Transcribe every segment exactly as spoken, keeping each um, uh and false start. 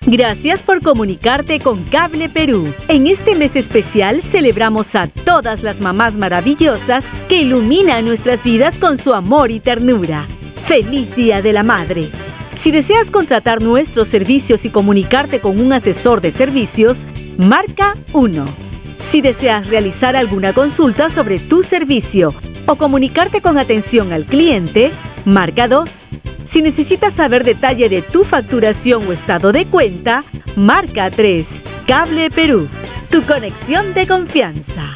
Gracias por comunicarte con Cable Perú. En este mes especial celebramos a todas las mamás maravillosas que iluminan nuestras vidas con su amor y ternura. ¡Feliz Día de la Madre! Si deseas contratar nuestros servicios y comunicarte con un asesor de servicios, marca uno. Si deseas realizar alguna consulta sobre tu servicio o comunicarte con atención al cliente, marca dos. Si necesitas saber detalle de tu facturación o estado de cuenta, marca tres. Cable Perú, tu conexión de confianza.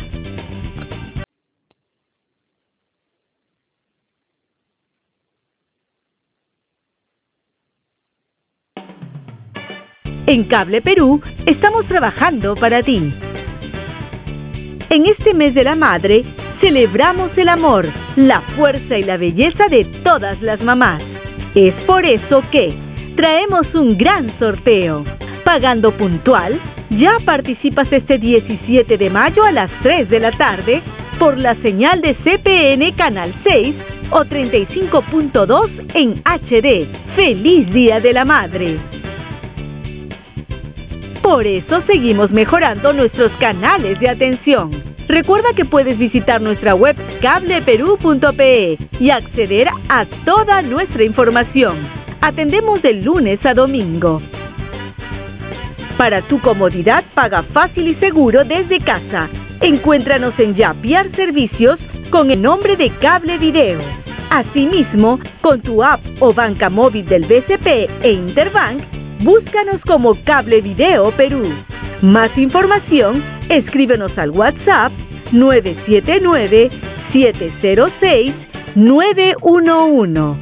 En Cable Perú estamos trabajando para ti. En este mes de la madre, celebramos el amor, la fuerza y la belleza de todas las mamás. Es por eso que traemos un gran sorteo. Pagando puntual, ya participas este diecisiete de mayo a las tres de la tarde por la señal de C P N Canal seis o treinta y cinco punto dos en H D. ¡Feliz Día de la Madre! Por eso seguimos mejorando nuestros canales de atención. Recuerda que puedes visitar nuestra web cable perú punto pe y acceder a toda nuestra información. Atendemos de lunes a domingo. Para tu comodidad, paga fácil y seguro desde casa. Encuéntranos en Yapiar Servicios con el nombre de Cable Video. Asimismo, con tu app o banca móvil del B C P e Interbank, búscanos como Cable Video Perú. Más información, escríbenos al WhatsApp nueve siete nueve, siete cero seis, nueve uno uno.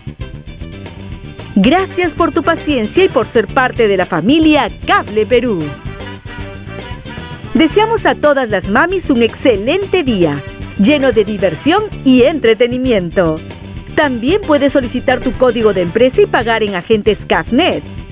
Gracias por tu paciencia y por ser parte de la familia Cable Perú. Deseamos a todas las mamis un excelente día, lleno de diversión y entretenimiento. También puedes solicitar tu código de empresa y pagar en agentes CAFNet.